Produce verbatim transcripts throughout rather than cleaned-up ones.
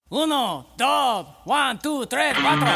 Uno, dos, one, two, tres, cuatro.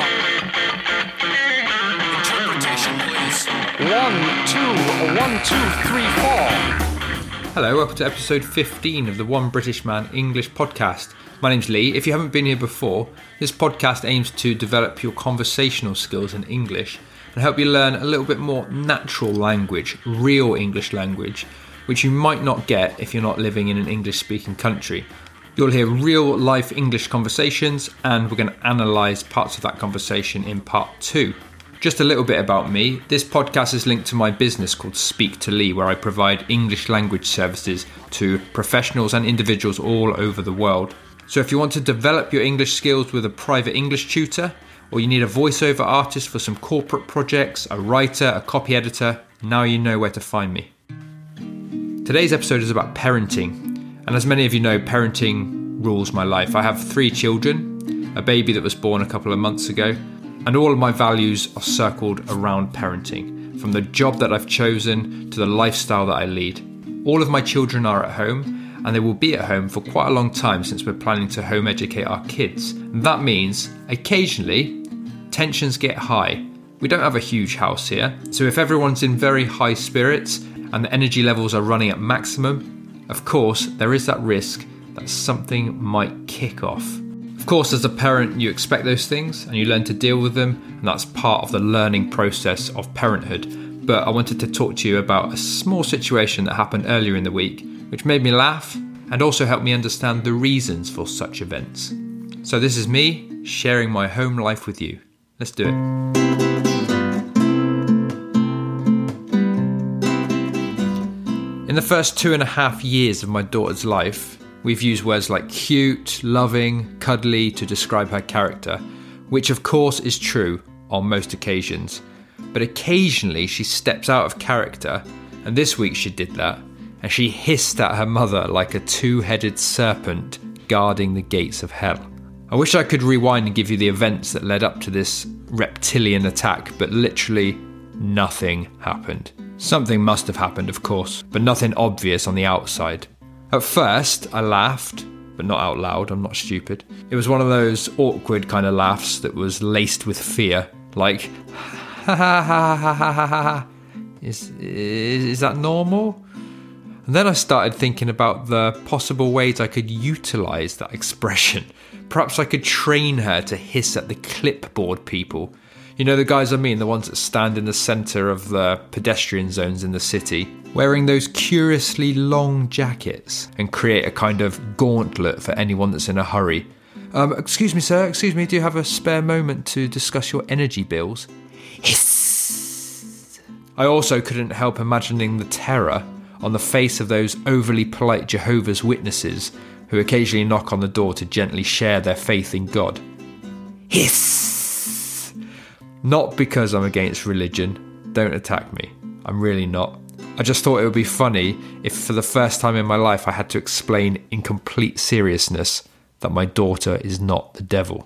Interpretation, please. One, two, one, two, three, four. Hello, welcome to episode fifteen of the One British Man English podcast. My name's Lee. If you haven't been here before, this podcast aims to develop your conversational skills in English and help you learn a little bit more natural language, real English language, which you might not get if you're not living in an English-speaking country. You'll hear real life English conversations, and we're going to analyse parts of that conversation in part two. Just a little bit about me. This podcast is linked to my business called Speak to Lee, where I provide English language services to professionals and individuals all over the world. So if you want to develop your English skills with a private English tutor, or you need a voiceover artist for some corporate projects, a writer, a copy editor, now you know where to find me. Today's episode is about parenting. And as many of you know, parenting rules my life. I have three children, a baby that was born a couple of months ago, and all of my values are circled around parenting, from the job that I've chosen to the lifestyle that I lead. All of my children are at home, and they will be at home for quite a long time since we're planning to home educate our kids. And that means, occasionally, tensions get high. We don't have a huge house here, so if everyone's in very high spirits and the energy levels are running at maximum, of course, there is that risk that something might kick off. Of course, as a parent, you expect those things and you learn to deal with them, and that's part of the learning process of parenthood. But I wanted to talk to you about a small situation that happened earlier in the week, which made me laugh and also helped me understand the reasons for such events. So this is me sharing my home life with you. Let's do it. In the first two and a half years of my daughter's life, we've used words like cute, loving, cuddly to describe her character, which of course is true on most occasions. But occasionally she steps out of character, and this week she did that, and she hissed at her mother like a two-headed serpent guarding the gates of hell. I wish I could rewind and give you the events that led up to this reptilian attack, but literally nothing happened. Something must have happened, of course, but nothing obvious on the outside. At first, I laughed, but not out loud, I'm not stupid. It was one of those awkward kind of laughs that was laced with fear, like, ha ha ha ha ha ha ha. Is, is, is that normal? And then I started thinking about the possible ways I could utilise that expression. Perhaps I could train her to hiss at the clipboard people. You know the guys I mean, the ones that stand in the centre of the pedestrian zones in the city, wearing those curiously long jackets, and create a kind of gauntlet for anyone that's in a hurry. Um, excuse me, sir, excuse me, do you have a spare moment to discuss your energy bills? Hiss! I also couldn't help imagining the terror on the face of those overly polite Jehovah's Witnesses who occasionally knock on the door to gently share their faith in God. Hiss! Not because I'm against religion, don't attack me, I'm really not. I just thought it would be funny if for the first time in my life I had to explain in complete seriousness that my daughter is not the devil.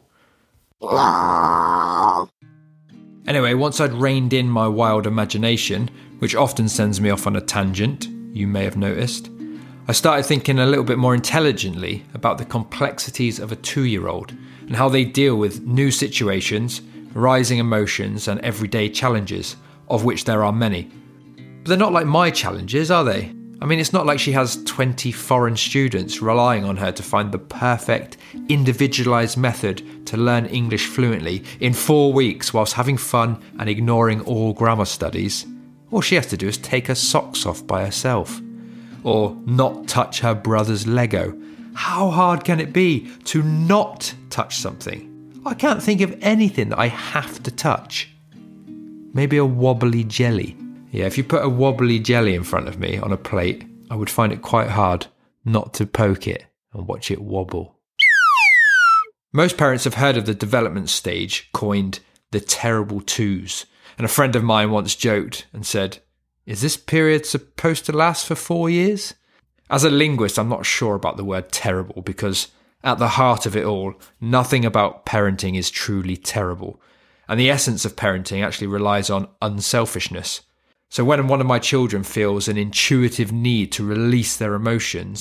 Anyway, once I'd reined in my wild imagination, which often sends me off on a tangent, you may have noticed, I started thinking a little bit more intelligently about the complexities of a two-year-old and how they deal with new situations, rising emotions and everyday challenges, of which there are many. But they're not like my challenges, are they? I mean, it's not like she has twenty foreign students relying on her to find the perfect, individualised method to learn English fluently in four weeks whilst having fun and ignoring all grammar studies. All she has to do is take her socks off by herself. Or not touch her brother's Lego. How hard can it be to not touch something? I can't think of anything that I have to touch. Maybe a wobbly jelly. Yeah, if you put a wobbly jelly in front of me on a plate, I would find it quite hard not to poke it and watch it wobble. Most parents have heard of the development stage coined the terrible twos. And a friend of mine once joked and said, "Is this period supposed to last for four years?" As a linguist, I'm not sure about the word terrible because at the heart of it all, nothing about parenting is truly terrible. And the essence of parenting actually relies on unselfishness. So when one of my children feels an intuitive need to release their emotions,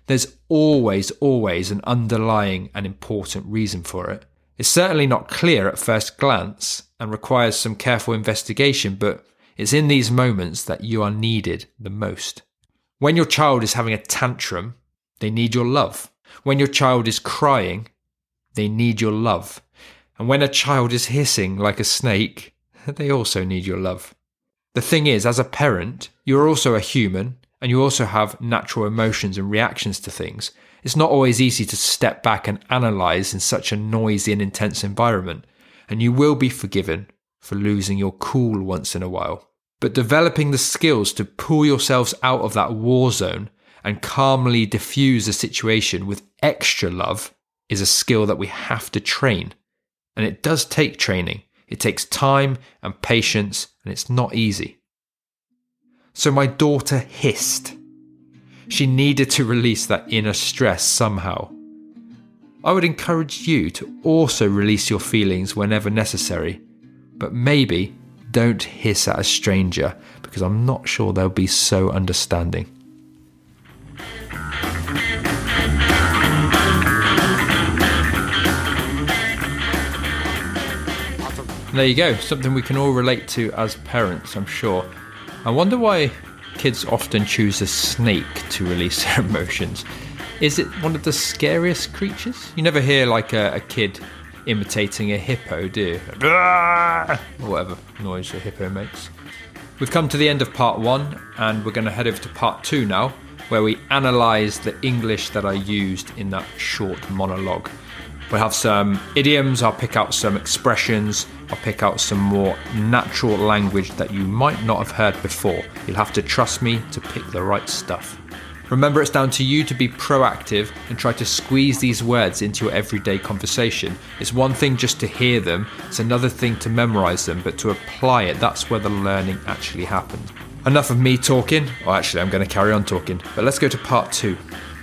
There's always, always an underlying and important reason for it. It's certainly not clear at first glance and requires some careful investigation, but it's in these moments that you are needed the most. When your child is having a tantrum, they need your love. When your child is crying, they need your love. And when a child is hissing like a snake, they also need your love. The thing is, as a parent, you're also a human and you also have natural emotions and reactions to things. It's not always easy to step back and analyse in such a noisy and intense environment, and you will be forgiven for losing your cool once in a while. But developing the skills to pull yourselves out of that war zone and calmly diffuse a situation with extra love is a skill that we have to train. And it does take training. It takes time and patience, and it's not easy. So my daughter hissed. She needed to release that inner stress somehow. I would encourage you to also release your feelings whenever necessary, but maybe don't hiss at a stranger because I'm not sure they'll be so understanding. There you go, something we can all relate to as parents, I'm sure. I wonder why kids often choose a snake to release their emotions. Is it one of the scariest creatures? You never hear like a, a kid imitating a hippo, do you? Or whatever noise a hippo makes. We've come to the end of part one, and we're going to head over to part two now, where we analyse the English that I used in that short monologue. We'll have some idioms, I'll pick out some expressions, I'll pick out some more natural language that you might not have heard before. You'll have to trust me to pick the right stuff. Remember, it's down to you to be proactive and try to squeeze these words into your everyday conversation. It's one thing just to hear them, it's another thing to memorise them, but to apply it, that's where the learning actually happens. Enough of me talking, or actually I'm going to carry on talking, but let's go to part two.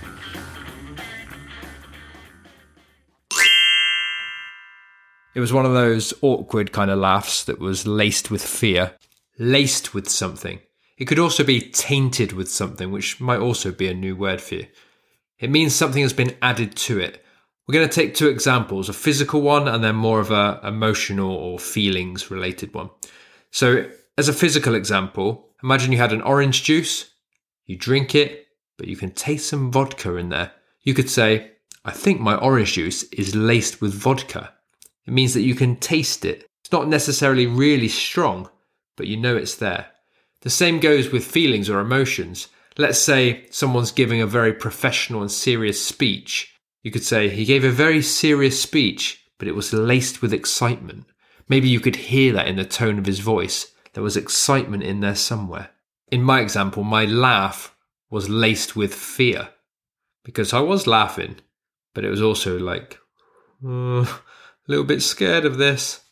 It was one of those awkward kind of laughs that was laced with fear. Laced with something. It could also be tainted with something, which might also be a new word for you. It means something has been added to it. We're going to take two examples, a physical one and then more of a emotional or feelings related one. So as a physical example, imagine you had an orange juice, you drink it, but you can taste some vodka in there. You could say, I think my orange juice is laced with vodka. It means that you can taste it. It's not necessarily really strong, but you know it's there. The same goes with feelings or emotions. Let's say someone's giving a very professional and serious speech. You could say, he gave a very serious speech, but it was laced with excitement. Maybe you could hear that in the tone of his voice. There was excitement in there somewhere. In my example, my laugh was laced with fear because I was laughing, but it was also like, uh, a little bit scared of this.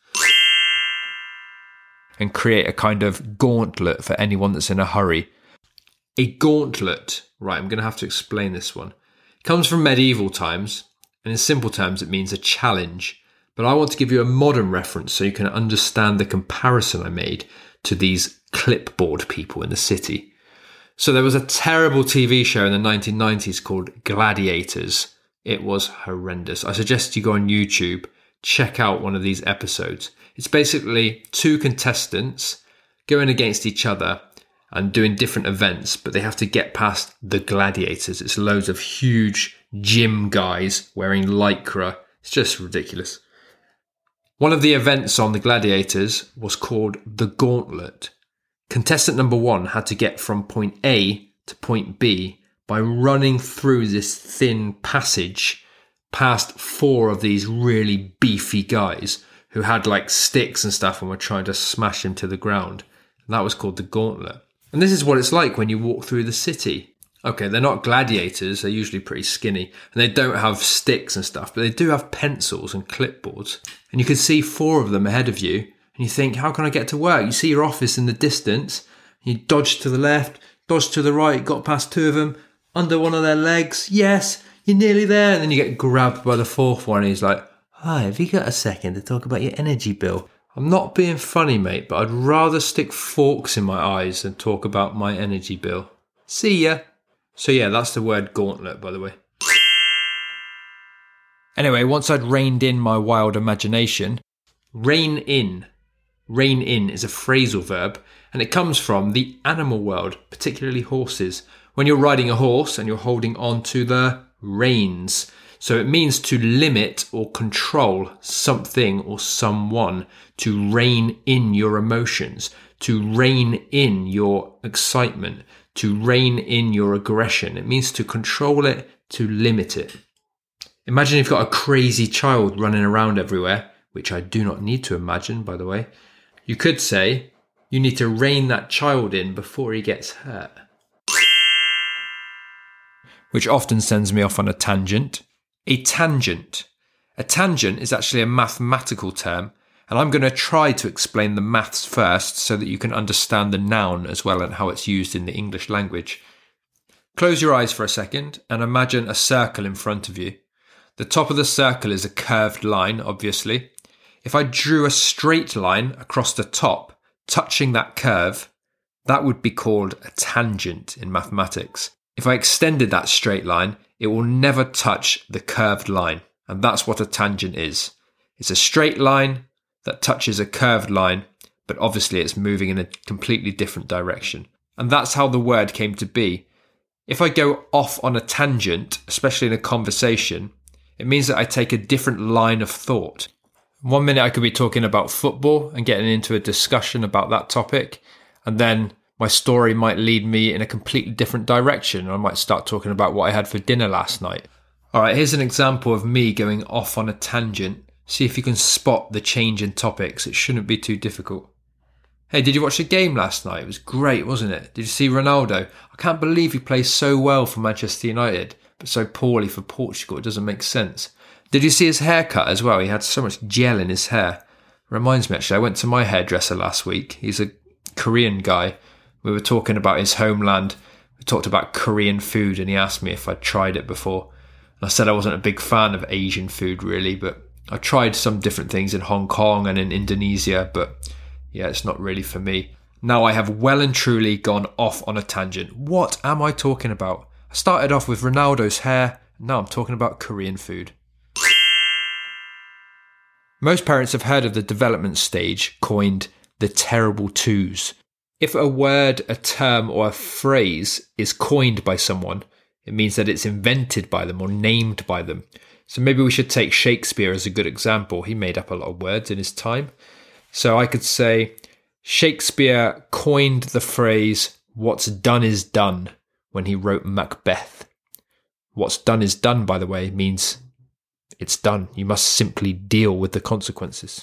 And create a kind of gauntlet for anyone that's in a hurry. A gauntlet, right, I'm going to have to explain this one. It comes from medieval times, and in simple terms it means a challenge. But I want to give you a modern reference so you can understand the comparison I made to these clipboard people in the city. So there was a terrible T V show in the nineteen nineties called Gladiators. It was horrendous. I suggest you go on YouTube, check out one of these episodes. It's basically two contestants going against each other and doing different events, but they have to get past the gladiators. It's loads of huge gym guys wearing lycra. It's just ridiculous. One of the events on the gladiators was called the Gauntlet. Contestant number one had to get from point A to point B by running through this thin passage past four of these really beefy guys who had like sticks and stuff and were trying to smash him to the ground. And that was called the Gauntlet. And this is what it's like when you walk through the city. Okay, they're not gladiators, they're usually pretty skinny, and they don't have sticks and stuff, but they do have pencils and clipboards. And you can see four of them ahead of you, and you think, how can I get to work? You see your office in the distance, you dodge to the left, dodge to the right, got past two of them, under one of their legs, yes, you're nearly there, and then you get grabbed by the fourth one, and he's like, hi, have you got a second to talk about your energy bill? I'm not being funny, mate, but I'd rather stick forks in my eyes than talk about my energy bill. See ya. So yeah, that's the word gauntlet, by the way. Anyway, once I'd reined in my wild imagination, rein in. Rein in is a phrasal verb, and it comes from the animal world, particularly horses. When you're riding a horse and you're holding on to the reins. So it means to limit or control something or someone, to rein in your emotions, to rein in your excitement, to rein in your aggression. It means to control it, to limit it. Imagine you've got a crazy child running around everywhere, which I do not need to imagine, by the way. You could say, you need to rein that child in before he gets hurt. Which often sends me off on a tangent. A tangent. A tangent is actually a mathematical term, and I'm going to try to explain the maths first so that you can understand the noun as well and how it's used in the English language. Close your eyes for a second and imagine a circle in front of you. The top of the circle is a curved line, obviously. If I drew a straight line across the top, touching that curve, that would be called a tangent in mathematics. If I extended that straight line, it will never touch the curved line. And that's what a tangent is. It's a straight line that touches a curved line, but obviously it's moving in a completely different direction. And that's how the word came to be. If I go off on a tangent, especially in a conversation, it means that I take a different line of thought. One minute I could be talking about football and getting into a discussion about that topic, and then my story might lead me in a completely different direction. I might start talking about what I had for dinner last night. All right, here's an example of me going off on a tangent. See if you can spot the change in topics. It shouldn't be too difficult. Hey, did you watch the game last night? It was great, wasn't it? Did you see Ronaldo? I can't believe he plays so well for Manchester United, but so poorly for Portugal. It doesn't make sense. Did you see his haircut as well? He had so much gel in his hair. Reminds me, actually, I went to my hairdresser last week. He's a Korean guy. We were talking about his homeland. We talked about Korean food, and he asked me if I'd tried it before. And I said I wasn't a big fan of Asian food, really, but I tried some different things in Hong Kong and in Indonesia, but yeah, it's not really for me. Now I have well and truly gone off on a tangent. What am I talking about? I started off with Ronaldo's hair, and now I'm talking about Korean food. Most parents have heard of the development stage, coined the terrible twos. If a word, a term, or a phrase is coined by someone, it means that it's invented by them or named by them. So maybe we should take Shakespeare as a good example. He made up a lot of words in his time. So I could say, Shakespeare coined the phrase, "What's done is done," when he wrote Macbeth. What's done is done, by the way, means it's done. You must simply deal with the consequences.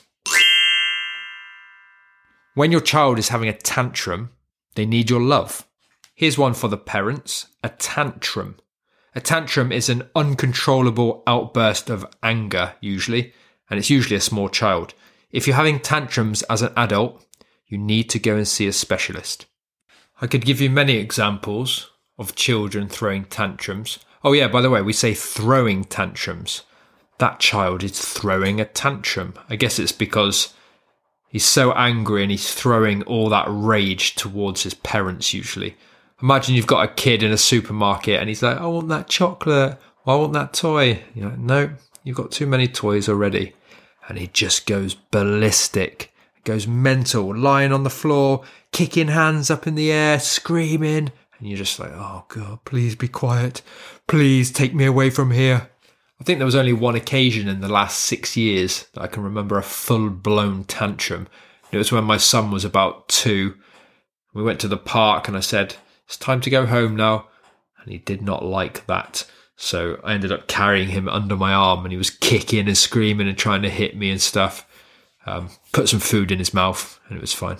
When your child is having a tantrum, they need your love. Here's one for the parents, a tantrum. A tantrum is an uncontrollable outburst of anger, usually, and it's usually a small child. If you're having tantrums as an adult, you need to go and see a specialist. I could give you many examples of children throwing tantrums. Oh yeah, by the way, we say throwing tantrums. That child is throwing a tantrum. I guess it's because he's so angry and he's throwing all that rage towards his parents usually. Imagine you've got a kid in a supermarket and he's like, "I want that chocolate, or I want that toy." You're like, "No, you've got too many toys already." And he just goes ballistic, goes mental, lying on the floor, kicking hands up in the air, screaming. And you're just like, "Oh God, please be quiet. Please take me away from here." I think there was only one occasion in the last six years that I can remember a full-blown tantrum. It was when my son was about two. We went to the park and I said, "It's time to go home now." And he did not like that. So I ended up carrying him under my arm and he was kicking and screaming and trying to hit me and stuff. Um, put some food in his mouth and it was fine.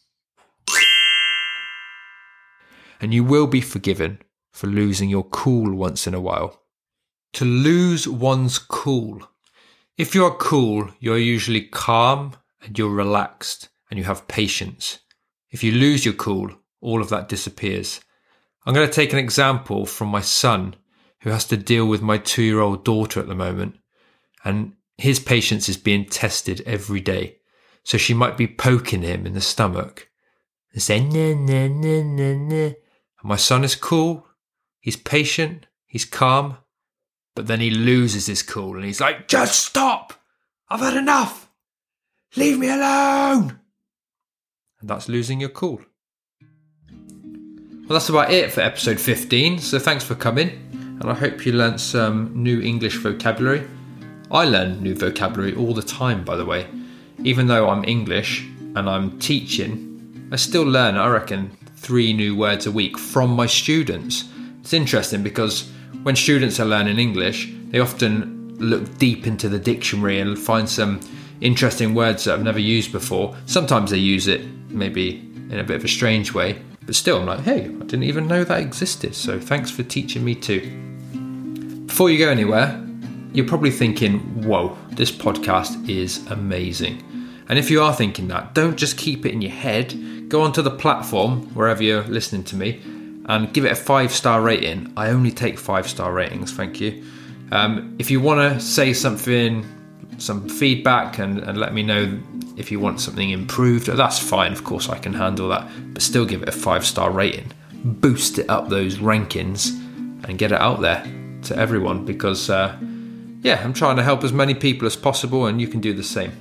And you will be forgiven for losing your cool once in a while. To lose one's cool. If you're cool, you're usually calm and you're relaxed and you have patience. If you lose your cool, all of that disappears. I'm going to take an example from my son, who has to deal with my two-year-old daughter at the moment. And his patience is being tested every day. So she might be poking him in the stomach and saying, "Nah, nah, nah, nah, nah." And my son is cool. He's patient, he's calm, but then he loses his cool and he's like, just stop! I've had enough! Leave me alone! And that's losing your cool. Well, that's about it for episode fifteen, so thanks for coming, and I hope you learnt some new English vocabulary. I learn new vocabulary all the time, by the way. Even though I'm English and I'm teaching, I still learn, I reckon, three new words a week from my students. It's interesting because when students are learning English, they often look deep into the dictionary and find some interesting words that I've never used before. Sometimes they use it maybe in a bit of a strange way, but still I'm like, hey, I didn't even know that existed, so thanks for teaching me too. Before you go anywhere, you're probably thinking, whoa, this podcast is amazing. And if you are thinking that, don't just keep it in your head. Go onto the platform, wherever you're listening to me, and give it a five-star rating. I only take five-star ratings, thank you. Um, if you want to say something, some feedback, and, and let me know if you want something improved, that's fine, of course I can handle that. But still give it a five-star rating. Boost it up those rankings and get it out there to everyone because, uh, yeah, I'm trying to help as many people as possible and you can do the same.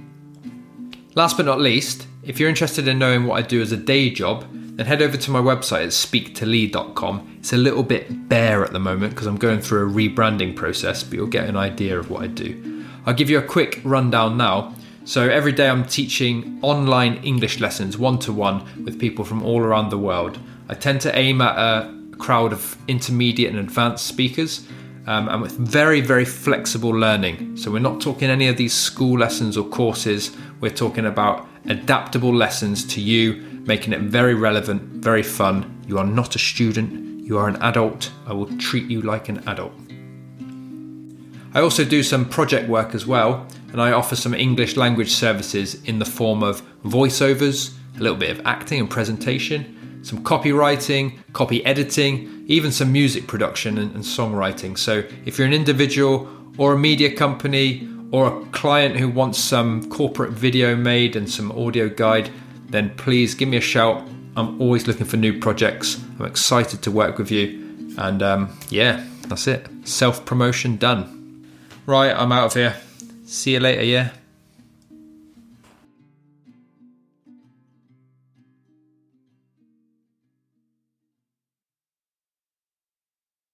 Last but not least, if you're interested in knowing what I do as a day job, then head over to my website at speak to lee dot com. It's a little bit bare at the moment because I'm going through a rebranding process, but you'll get an idea of what I do. I'll give you a quick rundown now. So every day I'm teaching online English lessons one-to-one with people from all around the world. I tend to aim at a crowd of intermediate and advanced speakers, um, and with very, very flexible learning. So we're not talking any of these school lessons or courses. We're talking about adaptable lessons to you, making it very relevant, very fun. You are not a student, you are an adult. I will treat you like an adult. I also do some project work as well, and I offer some English language services in the form of voiceovers, a little bit of acting and presentation, some copywriting, copy editing, even some music production and, and songwriting. So if you're an individual or a media company or a client who wants some corporate video made and some audio guide, then please give me a shout. I'm always looking for new projects. I'm excited to work with you. And um, yeah, that's it. Self-promotion done. Right, I'm out of here. See you later, yeah?